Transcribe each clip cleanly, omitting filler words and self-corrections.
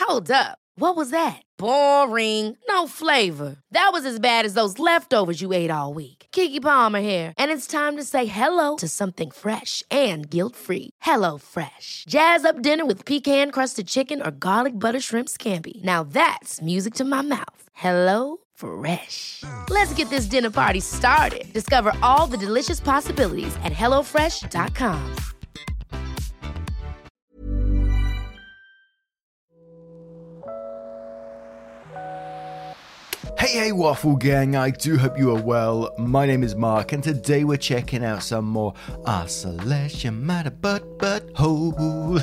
Hold up. What was that? Boring. No flavor. That was as bad as those leftovers you ate all week. Keke Palmer here, and it's time to say hello to something fresh and guilt-free. Hello Fresh. Jazz up dinner with pecan-crusted chicken or garlic butter shrimp scampi. Now that's music to my mouth. Hello Fresh. Let's get this dinner party started. Discover all the delicious possibilities at hellofresh.com. Hey Waffle Gang, I do hope you are well. My name is Mark, and today we're checking out some more Isolation Matter Butthole.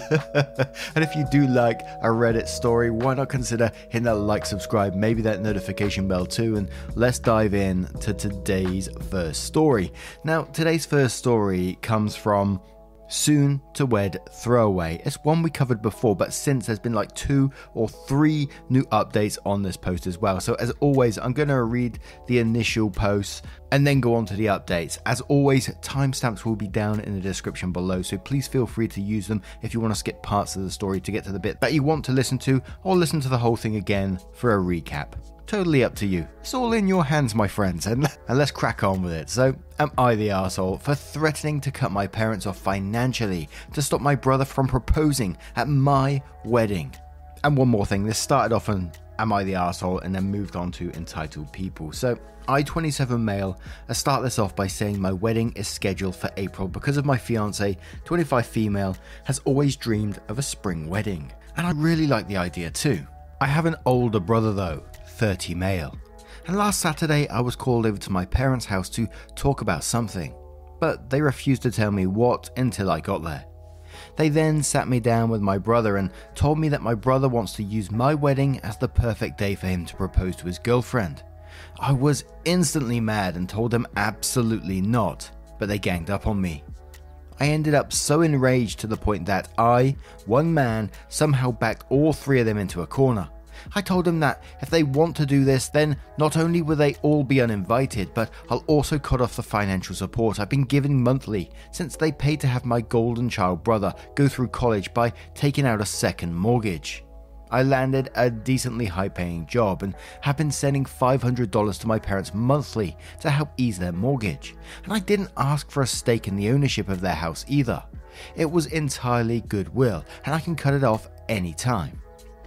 And if you do like a Reddit story, why not consider hitting that like, subscribe, maybe that notification bell too, and let's dive in to today's first story. Now, today's first story comes from Soon to Wed Throwaway. It's one we covered before, but since there's been like 2 or 3 new updates on this post as well. So as always, I'm going to read the initial posts and then go on to the updates. As always, timestamps will be down in the description below, so please feel free to use them if you want to skip parts of the story to get to the bit that you want to listen to, or listen to the whole thing again for a recap. Totally up to you. It's all in your hands, my friends, and let's crack on with it. So, am I the arsehole for threatening to cut my parents off financially to stop my brother from proposing at my wedding? And one more thing, this started off on Am I the arsehole and then moved on to Entitled People. So, I, 27 male, I start this off by saying my wedding is scheduled for April because of my fiance, 25 female, has always dreamed of a spring wedding. And I really like the idea too. I have an older brother though, 30 male. And last Saturday I was called over to my parents' house to talk about something, but they refused to tell me what until I got there. They then sat me down with my brother and told me that my brother wants to use my wedding as the perfect day for him to propose to his girlfriend. I was instantly mad and told them absolutely not, but they ganged up on me. I ended up so enraged to the point that I, one man, somehow backed all 3 of them into a corner. I told them that if they want to do this, then not only will they all be uninvited, but I'll also cut off the financial support I've been giving monthly since they paid to have my golden child brother go through college by taking out a second mortgage. I landed a decently high-paying job and have been sending $500 to my parents monthly to help ease their mortgage, and I didn't ask for a stake in the ownership of their house either. It was entirely goodwill, and I can cut it off any time.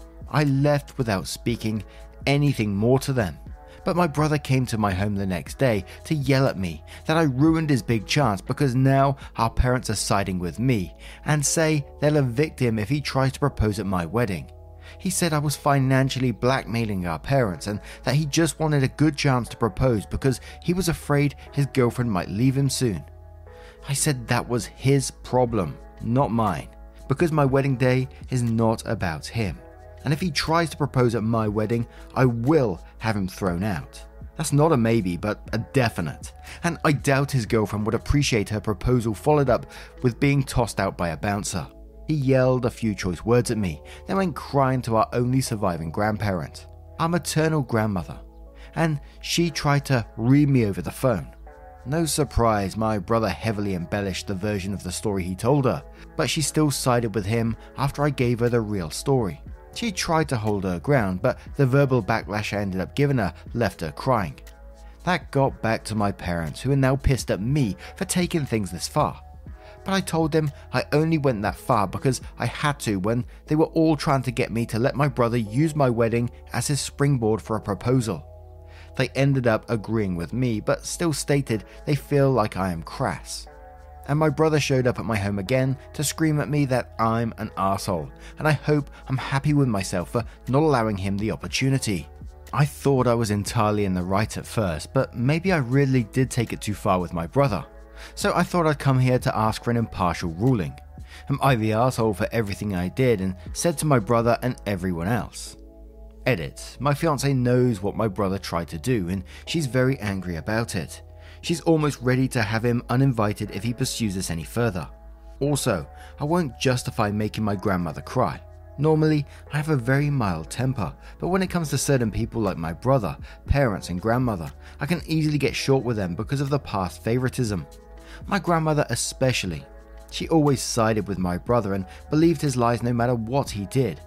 I left without speaking anything more to them, but my brother came to my home the next day to yell at me that I ruined his big chance because now our parents are siding with me and say they'll evict him if he tries to propose at my wedding. He said I was financially blackmailing our parents and that he just wanted a good chance to propose because he was afraid his girlfriend might leave him soon. I said that was his problem, not mine, because my wedding day is not about him. And if he tries to propose at my wedding, I will have him thrown out. That's not a maybe, but a definite. And I doubt his girlfriend would appreciate her proposal followed up with being tossed out by a bouncer. He yelled a few choice words at me, then went crying to our only surviving grandparent, our maternal grandmother, and she tried to read me over the phone. No surprise, my brother heavily embellished the version of the story he told her, but she still sided with him after I gave her the real story. She tried to hold her ground, but the verbal backlash I ended up giving her left her crying. That got back to my parents, who are now pissed at me for taking things this far. But I told them I only went that far because I had to when they were all trying to get me to let my brother use my wedding as his springboard for a proposal. They ended up agreeing with me, but still stated they feel like I am crass. And my brother showed up at my home again to scream at me that I'm an arsehole, and I hope I'm happy with myself for not allowing him the opportunity. I thought I was entirely in the right at first, but maybe I really did take it too far with my brother. So I thought I'd come here to ask for an impartial ruling. Am I the arsehole for everything I did and said to my brother and everyone else? Edit. My fiancée knows what my brother tried to do, and she's very angry about it. She's almost ready to have him uninvited if he pursues this any further. Also, I won't justify making my grandmother cry. Normally, I have a very mild temper, but when it comes to certain people like my brother, parents and grandmother, I can easily get short with them because of the past favoritism. My grandmother especially. She always sided with my brother and believed his lies no matter what he did.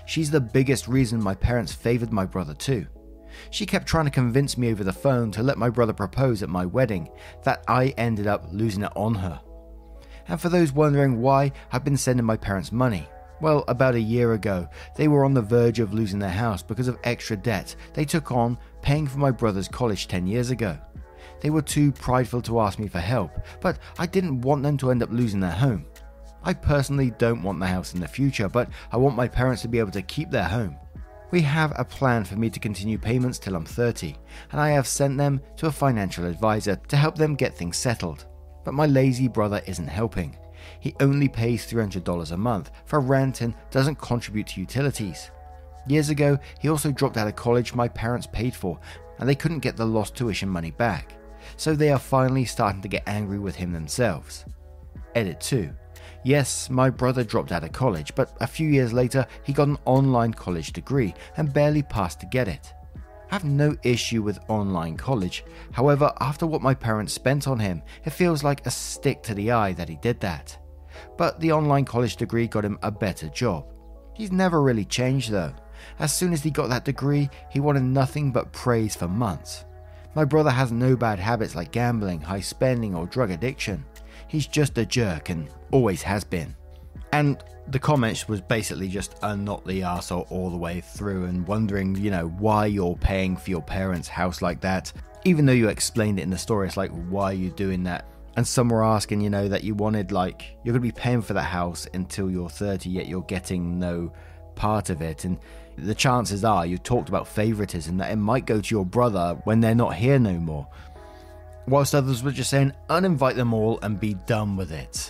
She's the biggest reason my parents favored my brother too. She kept trying to convince me over the phone to let my brother propose at my wedding, that I ended up losing it on her. And for those wondering why I've been sending my parents money, well, about a year ago, they were on the verge of losing their house because of extra debt they took on paying for my brother's college 10 years ago. They were too prideful to ask me for help, but I didn't want them to end up losing their home. I personally don't want the house in the future, but I want my parents to be able to keep their home. We have a plan for me to continue payments till I'm 30, and I have sent them to a financial advisor to help them get things settled. But my lazy brother isn't helping. He only pays $300 a month for rent and doesn't contribute to utilities. Years ago, he also dropped out of college my parents paid for, and they couldn't get the lost tuition money back. So they are finally starting to get angry with him themselves. Edit 2. Yes, my brother dropped out of college, but a few years later he got an online college degree and barely passed to get it. I have no issue with online college. However, after what my parents spent on him, it feels like a stick to the eye that he did that. But the online college degree got him a better job. He's never really changed though. As soon as he got that degree, he wanted nothing but praise for months. My brother has no bad habits like gambling, high spending, or drug addiction. He's just a jerk and always has been. And the comments was basically just a not the arsehole all the way through and wondering, why you're paying for your parents' house like that. Even though you explained it in the story, it's like, why are you doing that? And some were asking, that you wanted, you're going to be paying for that house until you're 30, yet you're getting no part of it. And the chances are, you talked about favoritism, that it might go to your brother when they're not here no more. Whilst others were just saying, uninvite them all and be done with it.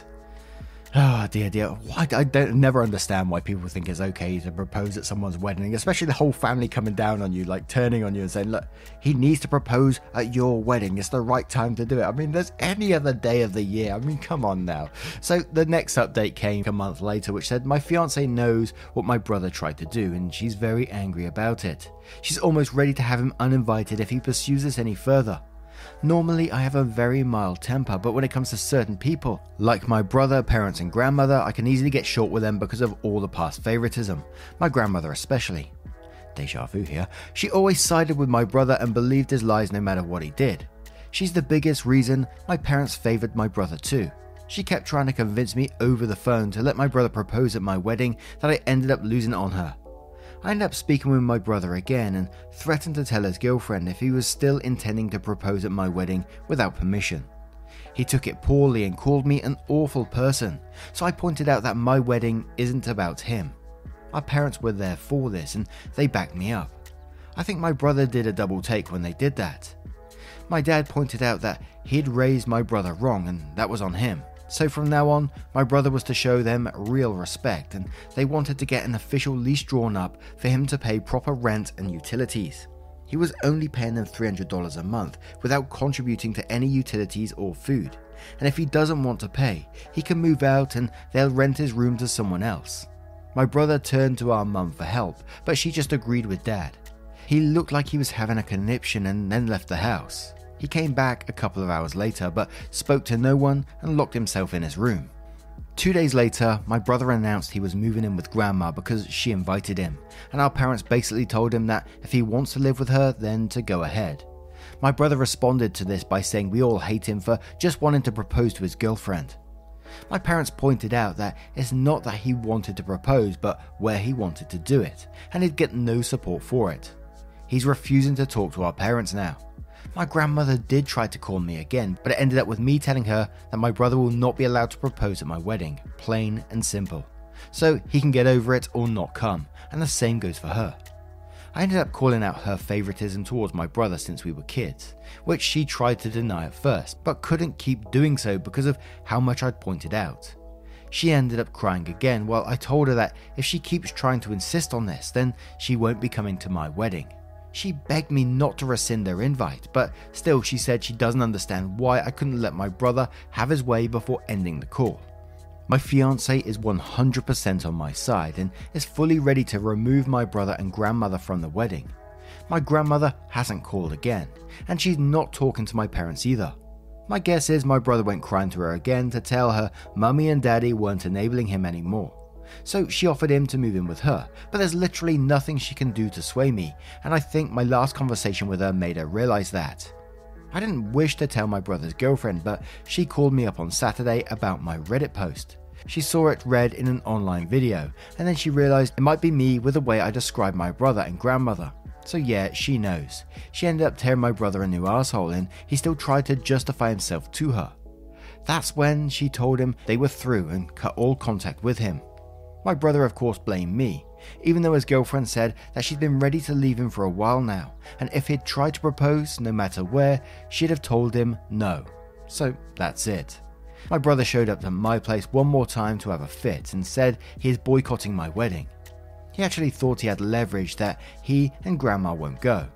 Oh dear. Why I never understand why people think it's okay to propose at someone's wedding, especially the whole family coming down on you, turning on you and saying, look, he needs to propose at your wedding. It's the right time to do it. I mean, there's any other day of the year. I mean, come on now. So the next update came a month later, which said, my fiance knows what my brother tried to do and she's very angry about it. She's almost ready to have him uninvited if he pursues this any further. Normally, I have a very mild temper, but when it comes to certain people, like my brother, parents, and grandmother, I can easily get short with them because of all the past favoritism. My grandmother especially. Deja vu here. She always sided with my brother and believed his lies no matter what he did. She's the biggest reason my parents favored my brother too. She kept trying to convince me over the phone to let my brother propose at my wedding that I ended up losing it on her. I ended up speaking with my brother again and threatened to tell his girlfriend if he was still intending to propose at my wedding without permission. He took it poorly and called me an awful person, so I pointed out that my wedding isn't about him. Our parents were there for this and they backed me up. I think my brother did a double take when they did that. My dad pointed out that he'd raised my brother wrong and that was on him. So from now on, my brother was to show them real respect and they wanted to get an official lease drawn up for him to pay proper rent and utilities. He was only paying them $300 a month without contributing to any utilities or food. And if he doesn't want to pay, he can move out and they'll rent his room to someone else. My brother turned to our mum for help, but she just agreed with dad. He looked like he was having a conniption and then left the house. He came back a couple of hours later, but spoke to no one and locked himself in his room. 2 days later, my brother announced he was moving in with grandma because she invited him, and our parents basically told him that if he wants to live with her, then to go ahead. My brother responded to this by saying we all hate him for just wanting to propose to his girlfriend. My parents pointed out that it's not that he wanted to propose, but where he wanted to do it, and he'd get no support for it. He's refusing to talk to our parents now. My grandmother did try to call me again, but it ended up with me telling her that my brother will not be allowed to propose at my wedding, plain and simple. So he can get over it or not come, and the same goes for her. I ended up calling out her favoritism towards my brother since we were kids, which she tried to deny at first, but couldn't keep doing so because of how much I'd pointed out. She ended up crying again while I told her that if she keeps trying to insist on this, then she won't be coming to my wedding. She begged me not to rescind their invite, but still she said she doesn't understand why I couldn't let my brother have his way before ending the call. My fiance is 100% on my side and is fully ready to remove my brother and grandmother from the wedding. My grandmother hasn't called again, and she's not talking to my parents either. My guess is my brother went crying to her again to tell her mummy and daddy weren't enabling him anymore. so she offered him to move in with her, but there's literally nothing she can do to sway me, and I think my last conversation with her made her realize that. I didn't wish to tell my brother's girlfriend, but she called me up on Saturday about my Reddit post. She saw it read in an online video, and then she realized it might be me with the way I described my brother and grandmother. So yeah, she knows. She ended up tearing my brother a new asshole, and he still tried to justify himself to her. That's when she told him they were through and cut all contact with him. My brother of course blamed me, even though his girlfriend said that she'd been ready to leave him for a while now, and if he'd tried to propose, no matter where, she'd have told him no. So that's it. My brother showed up to my place one more time to have a fit and said he is boycotting my wedding. He actually thought he had leverage that he and grandma won't go.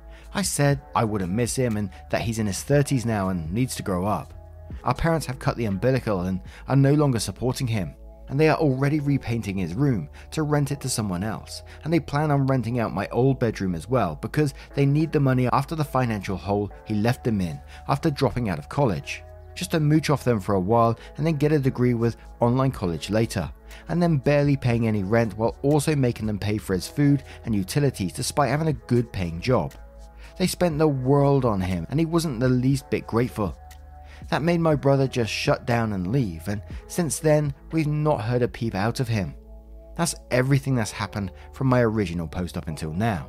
I said I wouldn't miss him and that he's in his 30s now and needs to grow up. Our parents have cut the umbilical and are no longer supporting him, and they are already repainting his room to rent it to someone else, and they plan on renting out my old bedroom as well because they need the money after the financial hole he left them in after dropping out of college, just to mooch off them for a while and then get a degree with online college later, and then barely paying any rent while also making them pay for his food and utilities despite having a good paying job. They spent the world on him and he wasn't the least bit grateful. That made my brother just shut down and leave, and since then we've not heard a peep out of him. That's everything that's happened from my original post up until now.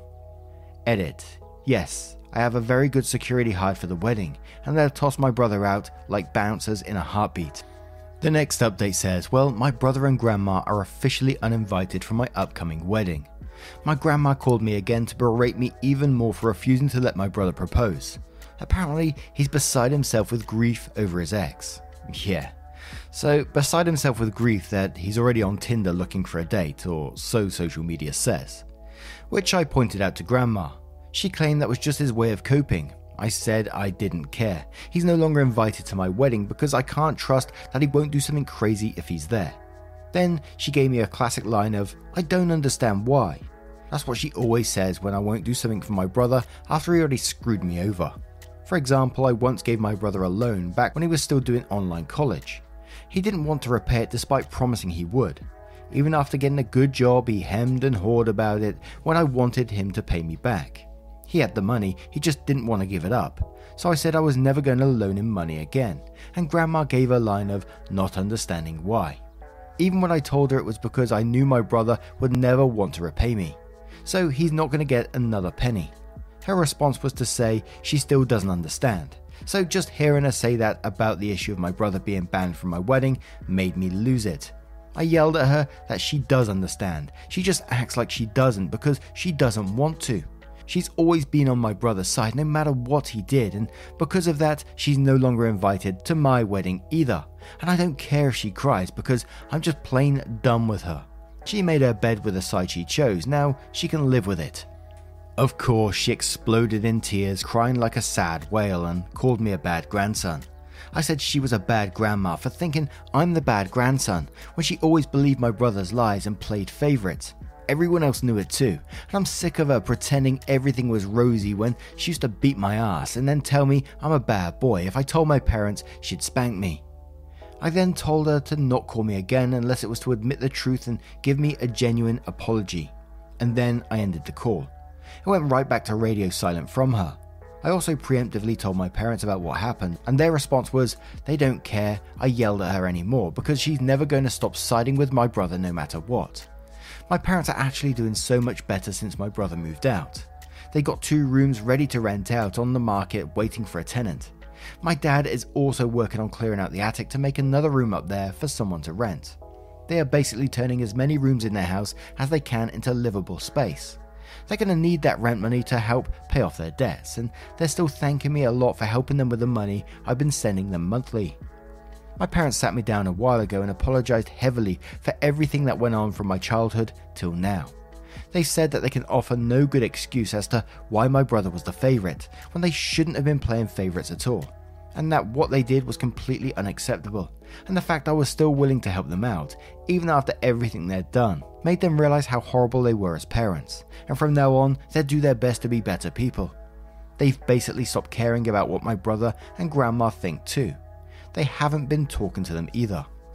Edit. Yes, I have a very good security hide for the wedding, and they'll toss my brother out like bouncers in a heartbeat. The next update says, well, my brother and grandma are officially uninvited for my upcoming wedding. My grandma called me again to berate me even more for refusing to let my brother propose. Apparently, he's beside himself with grief over his ex. Yeah. So, beside himself with grief that he's already on Tinder looking for a date, or so social media says. Which I pointed out to grandma. She claimed that was just his way of coping. I said I didn't care. He's no longer invited to my wedding because I can't trust that he won't do something crazy if he's there. Then she gave me a classic line of, I don't understand why. That's what she always says when I won't do something for my brother after he already screwed me over. For example, I once gave my brother a loan back when he was still doing online college. He didn't want to repay it despite promising he would. Even after getting a good job, he hemmed and hawed about it when I wanted him to pay me back. He had the money, he just didn't want to give it up. So I said I was never going to loan him money again, and grandma gave a line of not understanding why. Even when I told her it was because I knew my brother would never want to repay me. So he's not going to get another penny. Her response was to say she still doesn't understand. So just hearing her say that about the issue of my brother being banned from my wedding made me lose it. I yelled at her that she does understand. She just acts like she doesn't because she doesn't want to. She's always been on my brother's side no matter what he did, and because of that, she's no longer invited to my wedding either. And I don't care if she cries because I'm just plain done with her. She made her bed with the side she chose, now she can live with it. Of course, she exploded in tears, crying like a sad whale, and called me a bad grandson. I said she was a bad grandma for thinking I'm the bad grandson, when she always believed my brother's lies and played favourites. Everyone else knew it too, and I'm sick of her pretending everything was rosy when she used to beat my ass and then tell me I'm a bad boy if I told my parents she'd spank me. I then told her to not call me again unless it was to admit the truth and give me a genuine apology. And then I ended the call. It went right back to radio silent from her. I also preemptively told my parents about what happened, and their response was, they don't care, I yelled at her anymore because she's never going to stop siding with my brother no matter what. My parents are actually doing so much better since my brother moved out. They got 2 rooms ready to rent out on the market waiting for a tenant. My dad is also working on clearing out the attic to make another room up there for someone to rent. They are basically turning as many rooms in their house as they can into livable space. They're going to need that rent money to help pay off their debts, and they're still thanking me a lot for helping them with the money I've been sending them monthly. My parents sat me down a while ago and apologized heavily for everything that went on from my childhood till now. They said that they can offer no good excuse as to why my brother was the favourite, when they shouldn't have been playing favourites at all, and that what they did was completely unacceptable, and the fact I was still willing to help them out, even after everything they'd done, made them realise how horrible they were as parents, and from now on, they'd do their best to be better people. They've basically stopped caring about what my brother and grandma think too. They haven't been talking to them either.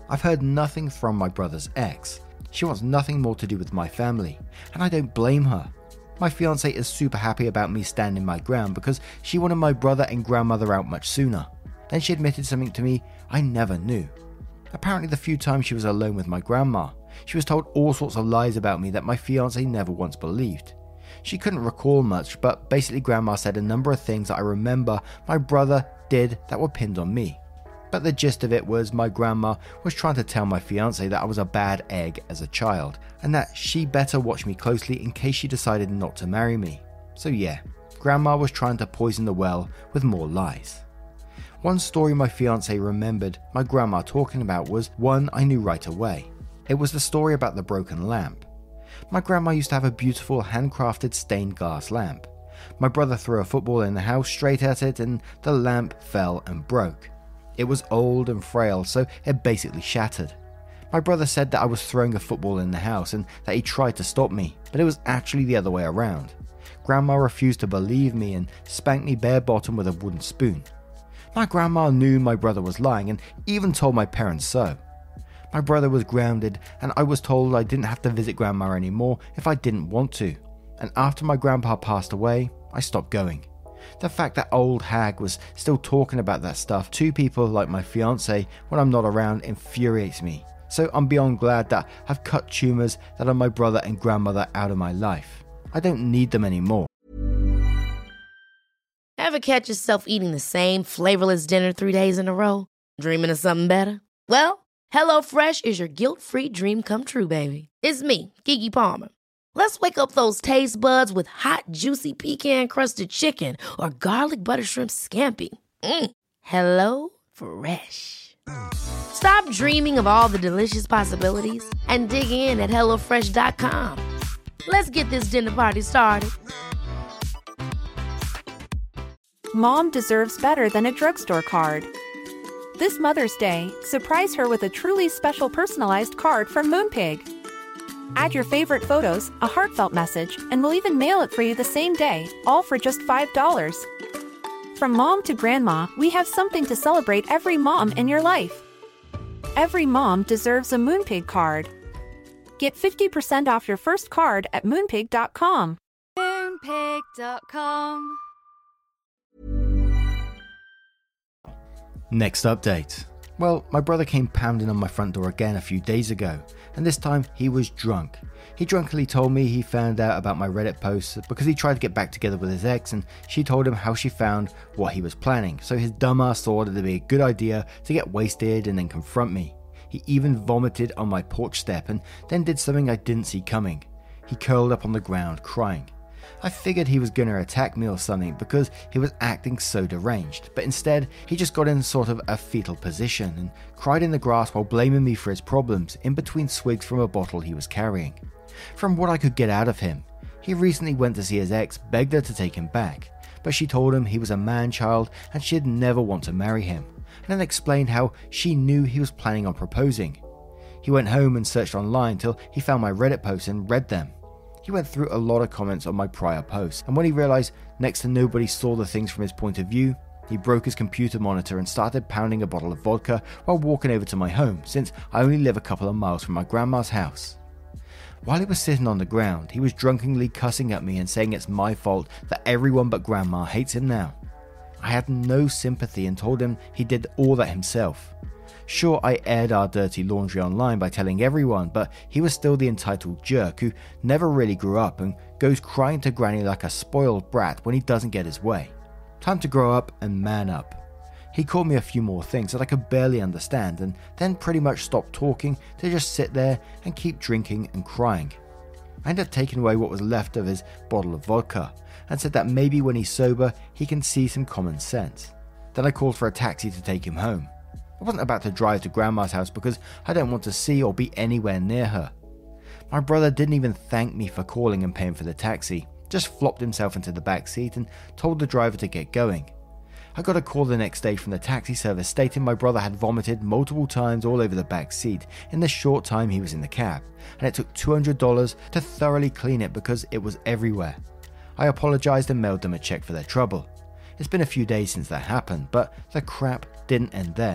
I've heard nothing from my brother's ex. She wants nothing more to do with my family, and I don't blame her. My fiancée is super happy about me standing my ground because she wanted my brother and grandmother out much sooner. Then she admitted something to me I never knew. Apparently the few times she was alone with my grandma, she was told all sorts of lies about me that my fiancé never once believed. She couldn't recall much, but basically grandma said a number of things that I remember my brother did that were pinned on me. But the gist of it was my grandma was trying to tell my fiancé that I was a bad egg as a child, and that she better watch me closely in case she decided not to marry me. So yeah, grandma was trying to poison the well with more lies. One story my fiancé remembered my grandma talking about was one I knew right away. It was the story about the broken lamp. My grandma used to have a beautiful handcrafted stained glass lamp. My brother threw a football in the house straight at it and the lamp fell and broke. It was old and frail, so it basically shattered. My brother said that I was throwing a football in the house and that he tried to stop me, but it was actually the other way around. Grandma refused to believe me and spanked me bare bottom with a wooden spoon. My grandma knew my brother was lying and even told my parents so. My brother was grounded and I was told I didn't have to visit grandma anymore if I didn't want to. And after my grandpa passed away, I stopped going. The fact that old hag was still talking about that stuff to people like my fiancé when I'm not around infuriates me. So I'm beyond glad that I've cut tumours that are my brother and grandmother out of my life. I don't need them anymore. Ever catch yourself eating the same flavorless dinner 3 days in a row? Dreaming of something better? Well, HelloFresh is your guilt-free dream come true, baby. It's me, Keke Palmer. Let's wake up those taste buds with hot, juicy pecan-crusted chicken or garlic butter shrimp scampi. Hello Fresh. Stop dreaming of all the delicious possibilities and dig in at HelloFresh.com. Let's get this dinner party started. Mom deserves better than a drugstore card. This Mother's Day, surprise her with a truly special personalized card from Moonpig. Add your favorite photos, a heartfelt message, and we'll even mail it for you the same day, all for just $5. From mom to grandma, we have something to celebrate every mom in your life. Every mom deserves a Moonpig card. Get 50% off your first card at Moonpig.com. Moonpig.com. Next update. Well, my brother came pounding on my front door again a few days ago, and this time he was drunk. He drunkenly told me he found out about my Reddit posts because he tried to get back together with his ex and she told him how she found what he was planning, so his dumbass thought it'd be a good idea to get wasted and then confront me. He even vomited on my porch step and then did something I didn't see coming. He curled up on the ground crying. I figured he was going to attack me or something because he was acting so deranged, but instead he just got in sort of a fetal position and cried in the grass while blaming me for his problems in between swigs from a bottle he was carrying. From what I could get out of him, he recently went to see his ex, begged her to take him back, but she told him he was a man-child and she'd never want to marry him, and then explained how she knew he was planning on proposing. He went home and searched online till he found my Reddit posts and read them. He went through a lot of comments on my prior posts, and when he realized next to nobody saw the things from his point of view, he broke his computer monitor and started pounding a bottle of vodka while walking over to my home, since I only live a couple of miles from my grandma's house. While he was sitting on the ground, he was drunkenly cussing at me and saying it's my fault that everyone but grandma hates him now. I had no sympathy and told him he did all that himself. Sure, I aired our dirty laundry online by telling everyone, but he was still the entitled jerk who never really grew up and goes crying to granny like a spoiled brat when he doesn't get his way. Time to grow up and man up. He called me a few more things that I could barely understand and then pretty much stopped talking to just sit there and keep drinking and crying. I ended up taking away what was left of his bottle of vodka and said that maybe when he's sober he can see some common sense. Then I called for a taxi to take him home. I wasn't about to drive to grandma's house because I don't want to see or be anywhere near her. My brother didn't even thank me for calling and paying for the taxi, just flopped himself into the back seat and told the driver to get going. I got a call the next day from the taxi service stating my brother had vomited multiple times all over the back seat in the short time he was in the cab, and it took $200 to thoroughly clean it because it was everywhere. I apologized and mailed them a check for their trouble. It's been a few days since that happened, but the crap didn't end there.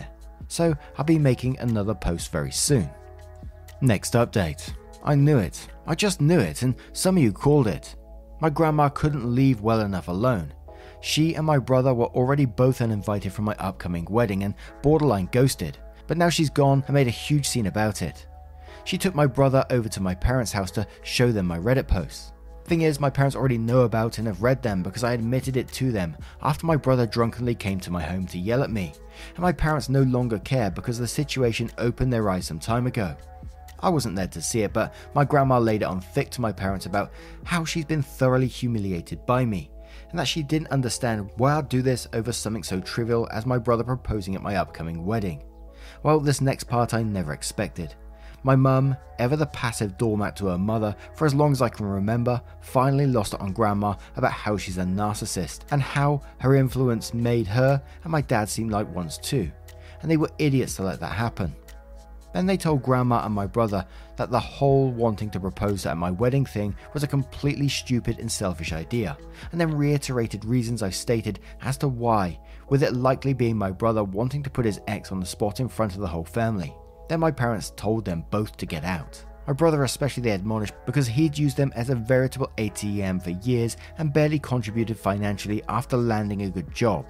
so I'll be making another post very soon. Next update. I knew it. I just knew it, and some of you called it. My grandma couldn't leave well enough alone. She and my brother were already both uninvited from my upcoming wedding and borderline ghosted, but now she's gone and made a huge scene about it. She took my brother over to my parents' house to show them my Reddit posts. Thing is, my parents already know about and have read them because I admitted it to them after my brother drunkenly came to my home to yell at me, and my parents no longer care because the situation opened their eyes some time ago. I wasn't there to see it, but my grandma laid it on thick to my parents about how she's been thoroughly humiliated by me, and that she didn't understand why I'd do this over something so trivial as my brother proposing at my upcoming wedding. Well, this next part I never expected. My mum, ever the passive doormat to her mother for as long as I can remember, finally lost it on grandma about how she's a narcissist and how her influence made her and my dad seem like ones too, and they were idiots to let that happen. Then they told grandma and my brother that the whole wanting to propose at my wedding thing was a completely stupid and selfish idea, and then reiterated reasons I stated as to why, with it likely being my brother wanting to put his ex on the spot in front of the whole family. Then my parents told them both to get out. My brother especially they admonished because he'd used them as a veritable ATM for years and barely contributed financially after landing a good job.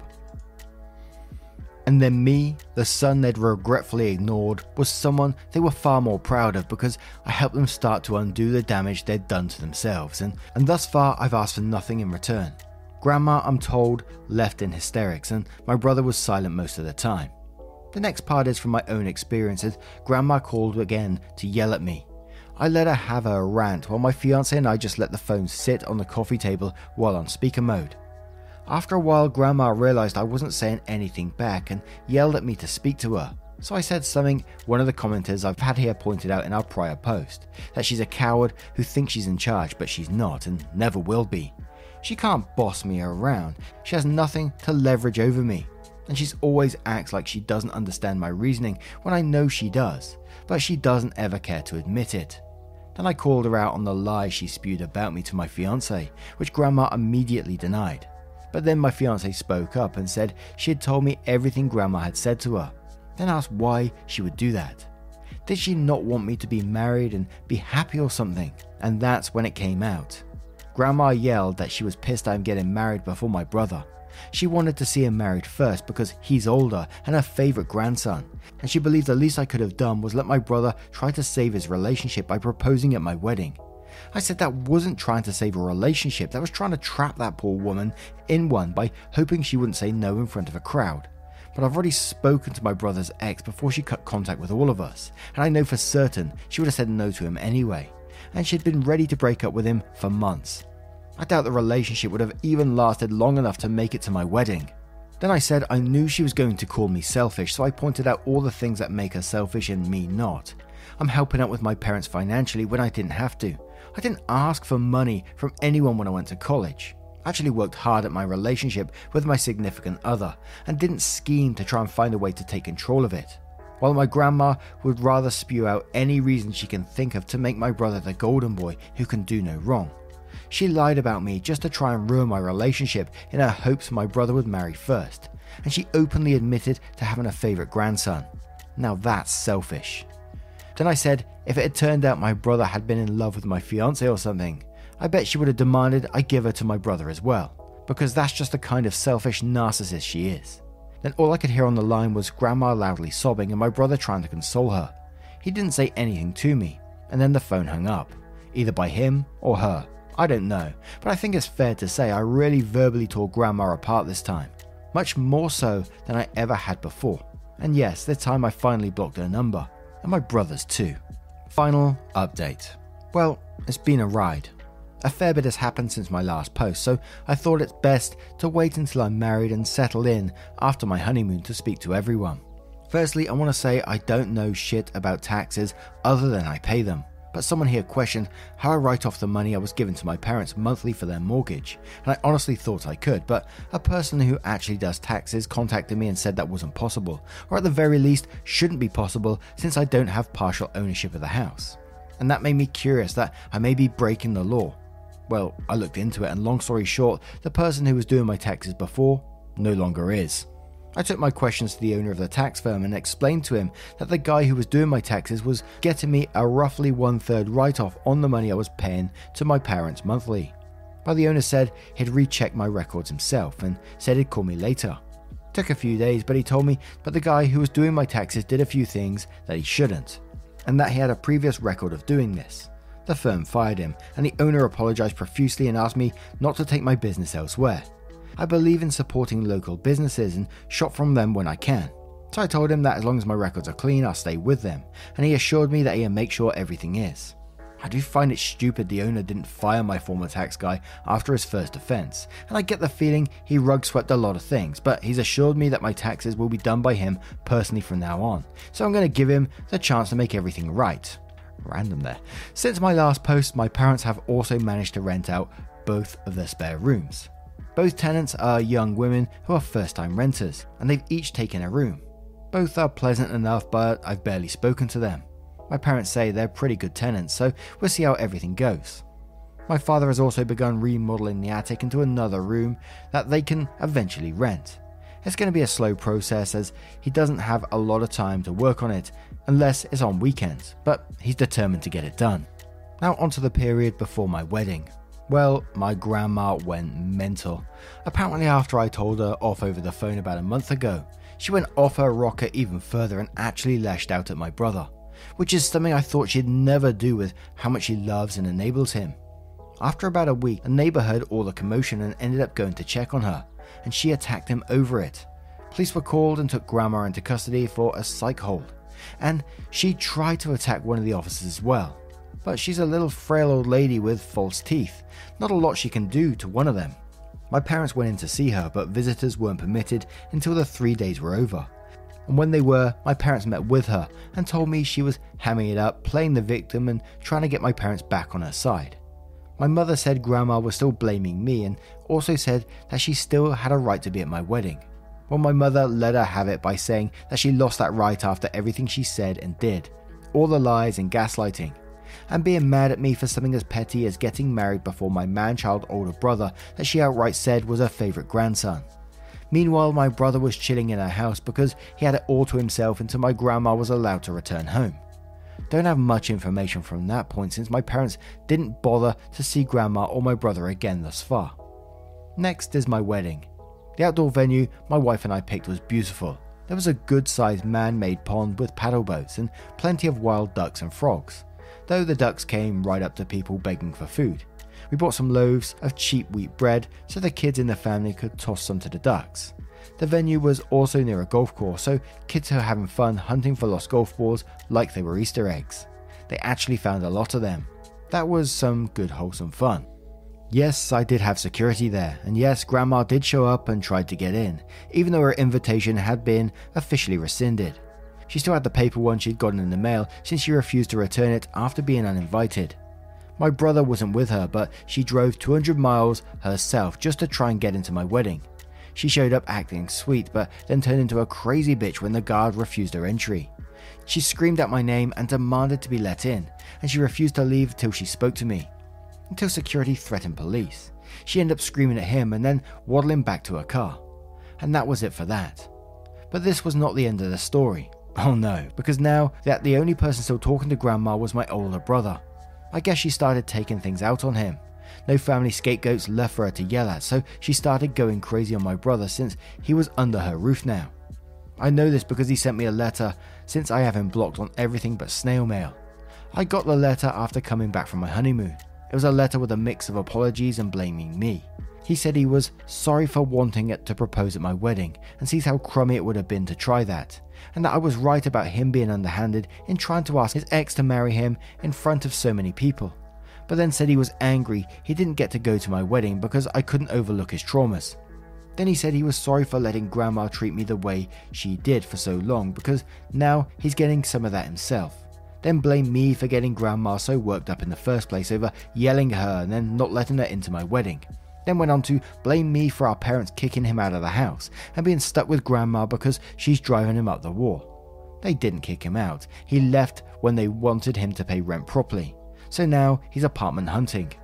And then me, the son they'd regretfully ignored, was someone they were far more proud of because I helped them start to undo the damage they'd done to themselves, and thus far I've asked for nothing in return. Grandma, I'm told, left in hysterics, and my brother was silent most of the time. The next part is from my own experiences. Grandma called again to yell at me. I let her have her rant while my fiance and I just let the phone sit on the coffee table while on speaker mode. After a while, Grandma realized I wasn't saying anything back and yelled at me to speak to her. So I said something one of the commenters I've had here pointed out in our prior post, that she's a coward who thinks she's in charge but she's not and never will be. She can't boss me around, she has nothing to leverage over me. And she's always acts like she doesn't understand my reasoning when I know she does, but she doesn't ever care to admit it. Then I called her out on the lies she spewed about me to my fiance, which Grandma immediately denied. But then my fiance spoke up and said she had told me everything Grandma had said to her, then asked why she would do that. Did she not want me to be married and be happy or something? And that's when it came out. Grandma yelled that she was pissed I'm getting married before my brother. She wanted to see him married first because he's older and her favourite grandson, and she believed the least I could have done was let my brother try to save his relationship by proposing at my wedding. I said that wasn't trying to save a relationship, that was trying to trap that poor woman in one by hoping she wouldn't say no in front of a crowd. But I've already spoken to my brother's ex before she cut contact with all of us, and I know for certain she would have said no to him anyway, and she'd been ready to break up with him for months. I doubt the relationship would have even lasted long enough to make it to my wedding. Then I said I knew she was going to call me selfish, so I pointed out all the things that make her selfish and me not. I'm helping out with my parents financially when I didn't have to. I didn't ask for money from anyone when I went to college. I actually worked hard at my relationship with my significant other and didn't scheme to try and find a way to take control of it. While my grandma would rather spew out any reason she can think of to make my brother the golden boy who can do no wrong. She lied about me just to try and ruin my relationship in her hopes my brother would marry first, and she openly admitted to having a favourite grandson. Now that's selfish. Then I said if it had turned out my brother had been in love with my fiance or something, I bet she would have demanded I give her to my brother as well, because that's just the kind of selfish narcissist she is. Then all I could hear on the line was Grandma loudly sobbing and my brother trying to console her. He didn't say anything to me, and then the phone hung up, either by him or her. I don't know, but I think it's fair to say I really verbally tore Grandma apart this time, much more so than I ever had before. And yes, this time I finally blocked her number, and my brother's too. Final update. Well, it's been a ride. A fair bit has happened since my last post, so I thought it's best to wait until I'm married and settled in after my honeymoon to speak to everyone. Firstly, I want to say I don't know shit about taxes other than I pay them. But someone here questioned how I write off the money I was given to my parents monthly for their mortgage, and I honestly thought I could, but a person who actually does taxes contacted me and said that wasn't possible, or at the very least shouldn't be possible since I don't have partial ownership of the house. And that made me curious that I may be breaking the law. Well, I looked into it, and long story short, the person who was doing my taxes before no longer is. I took my questions to the owner of the tax firm and explained to him that the guy who was doing my taxes was getting me a roughly 1/3 write-off on the money I was paying to my parents monthly. But the owner said he'd rechecked my records himself and said he'd call me later. Took a few days, but he told me that the guy who was doing my taxes did a few things that he shouldn't, and that he had a previous record of doing this. The firm fired him, and the owner apologized profusely and asked me not to take my business elsewhere. I believe in supporting local businesses and shop from them when I can. So I told him that as long as my records are clean, I'll stay with them, and he assured me that he'll make sure everything is. I do find it stupid the owner didn't fire my former tax guy after his first offense, and I get the feeling he rug swept a lot of things, but he's assured me that my taxes will be done by him personally from now on, so I'm going to give him the chance to make everything right. Random there. Since my last post, my parents have also managed to rent out both of their spare rooms. Both tenants are young women who are first-time renters, and they've each taken a room. Both are pleasant enough, but I've barely spoken to them. My parents say they're pretty good tenants, so we'll see how everything goes. My father has also begun remodeling the attic into another room that they can eventually rent. It's going to be a slow process as he doesn't have a lot of time to work on it unless it's on weekends, but he's determined to get it done. Now onto the period before my wedding. Well, my grandma went mental. Apparently after I told her off over the phone about a month ago, she went off her rocker even further and actually lashed out at my brother, which is something I thought she'd never do with how much she loves and enables him. After about a week, a neighbor heard all the commotion and ended up going to check on her, and she attacked him over it. Police were called and took grandma into custody for a psych hold, and she tried to attack one of the officers as well. But she's a little frail old lady with false teeth. Not a lot she can do to one of them. My parents went in to see her, but visitors weren't permitted until the 3 days were over. And when they were, my parents met with her and told me she was hamming it up, playing the victim and trying to get my parents back on her side. My mother said grandma was still blaming me and also said that she still had a right to be at my wedding. Well, my mother let her have it by saying that she lost that right after everything she said and did. All the lies and gaslighting. And being mad at me for something as petty as getting married before my man-child older brother that she outright said was her favourite grandson. Meanwhile, my brother was chilling in her house because he had it all to himself until my grandma was allowed to return home. Don't have much information from that point since my parents didn't bother to see grandma or my brother again thus far. Next is my wedding. The outdoor venue my wife and I picked was beautiful. There was a good-sized man-made pond with paddle boats and plenty of wild ducks and frogs, though the ducks came right up to people begging for food. We bought some loaves of cheap wheat bread so the kids in the family could toss some to the ducks. The venue was also near a golf course, so kids were having fun hunting for lost golf balls like they were Easter eggs. They actually found a lot of them. That was some good wholesome fun. Yes, I did have security there, and yes, Grandma did show up and tried to get in, even though her invitation had been officially rescinded. She still had the paper one she'd gotten in the mail since she refused to return it after being uninvited. My brother wasn't with her, but she drove 200 miles herself just to try and get into my wedding. She showed up acting sweet, but then turned into a crazy bitch when the guard refused her entry. She screamed out my name and demanded to be let in, and she refused to leave till she spoke to me. Until security threatened police. She ended up screaming at him and then waddling back to her car. And that was it for that. But this was not the end of the story. Oh no, because now that the only person still talking to Grandma was my older brother. I guess she started taking things out on him. No family scapegoats left for her to yell at, so she started going crazy on my brother since he was under her roof now. I know this because he sent me a letter since I have him blocked on everything but snail mail. I got the letter after coming back from my honeymoon. It was a letter with a mix of apologies and blaming me. He said he was sorry for wanting it to propose at my wedding and sees how crummy it would have been to try that, and that I was right about him being underhanded in trying to ask his ex to marry him in front of so many people, but then said he was angry he didn't get to go to my wedding because I couldn't overlook his traumas. Then he said he was sorry for letting Grandma treat me the way she did for so long because now he's getting some of that himself. Then blamed me for getting Grandma so worked up in the first place over yelling at her and then not letting her into my wedding. Then went on to blame me for our parents kicking him out of the house and being stuck with Grandma because she's driving him up the wall. They didn't kick him out. He left when they wanted him to pay rent properly. So now he's apartment hunting.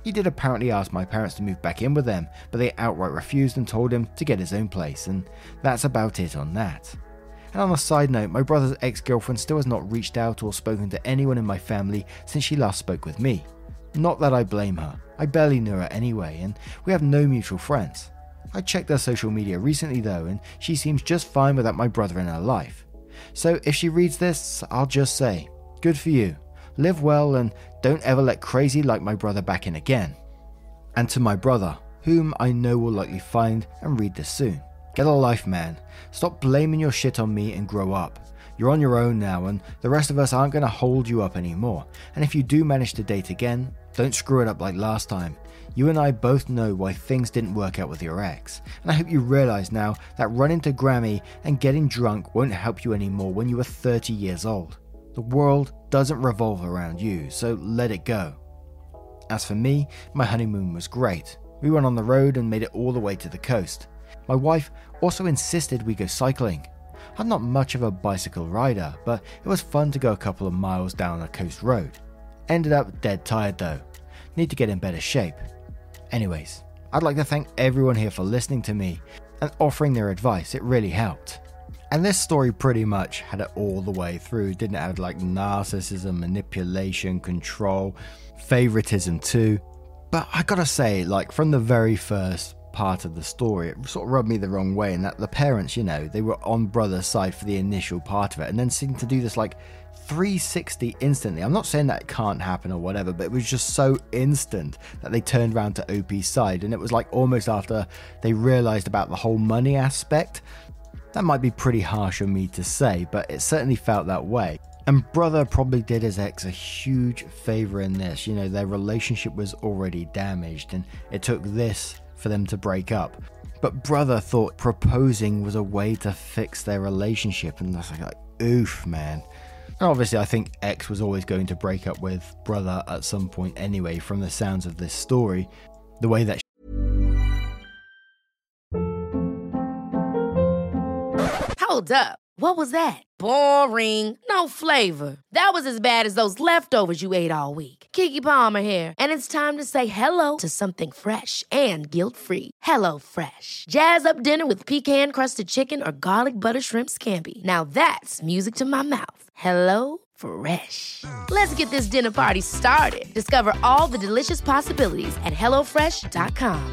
He did apparently ask my parents to move back in with them, but they outright refused and told him to get his own place, and that's about it on that. And on a side note, my brother's ex-girlfriend still has not reached out or spoken to anyone in my family since she last spoke with me. Not that I blame her, I barely knew her anyway, and we have no mutual friends. I checked her social media recently though, and she seems just fine without my brother in her life. So if she reads this, I'll just say, good for you. Live well and don't ever let crazy like my brother back in again. And to my brother, whom I know will likely find and read this soon. Get a life, man. Stop blaming your shit on me and grow up. You're on your own now, and the rest of us aren't going to hold you up anymore. And if you do manage to date again, don't screw it up like last time. You and I both know why things didn't work out with your ex. And I hope you realize now that running to Grammy and getting drunk won't help you anymore when you are 30 years old. The world doesn't revolve around you, so let it go. As for me, my honeymoon was great. We went on the road and made it all the way to the coast. My wife also insisted we go cycling. I'm not much of a bicycle rider, but it was fun to go a couple of miles down a coast road. Ended up dead tired though. Need to get in better shape. Anyways, I'd like to thank everyone here for listening to me and offering their advice. It really helped. And this story pretty much had it all the way through. Didn't have like narcissism, manipulation, control, favoritism too. But I gotta say, like from the very first part of the story, it sort of rubbed me the wrong way, in that the parents, they were on brother's side for the initial part of it, and then seemed to do this like 360 instantly. I'm not saying that it can't happen or whatever, but it was just so instant that they turned around to OP's side, and it was like almost after they realized about the whole money aspect. That might be pretty harsh of me to say, but it certainly felt that way. And brother probably did his ex a huge favor in this. Their relationship was already damaged, and it took this for them to break up. But brother thought proposing was a way to fix their relationship, and that's like oof, man. And obviously I think ex was always going to break up with brother at some point anyway, from the sounds of this story. The way that Hold up. What was that? Boring. No flavor. That was as bad as those leftovers you ate all week. Keke Palmer here, and it's time to say hello to something fresh and guilt-free. HelloFresh. Jazz up dinner with pecan-crusted chicken or garlic butter shrimp scampi. Now that's music to my mouth. HelloFresh. Let's get this dinner party started. Discover all the delicious possibilities at HelloFresh.com.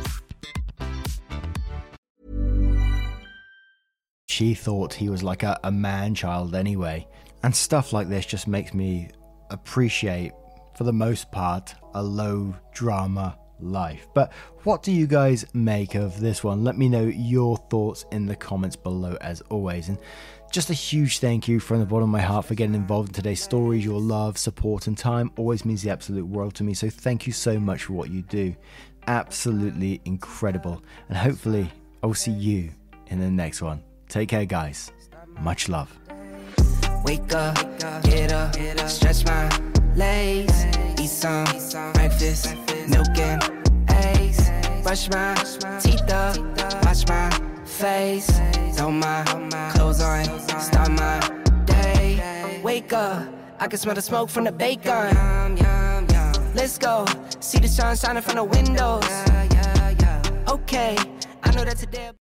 she thought he was like a man-child anyway. And stuff like this just makes me appreciate, for the most part, a low-drama life. But what do you guys make of this one? Let me know your thoughts in the comments below as always. And just a huge thank you from the bottom of my heart for getting involved in today's stories. Your love, support and time always means the absolute world to me. So thank you so much for what you do. Absolutely incredible. And hopefully I'll see you in the next one. Take care, guys. Much love. Wake up, get up, stretch my legs, eat some breakfast, milk and eggs, brush my teeth up, wash my face, throw my clothes on, start my day. Wake up, I can smell the smoke from the bacon. Let's go, see the sun shining from the windows. Okay, I know that today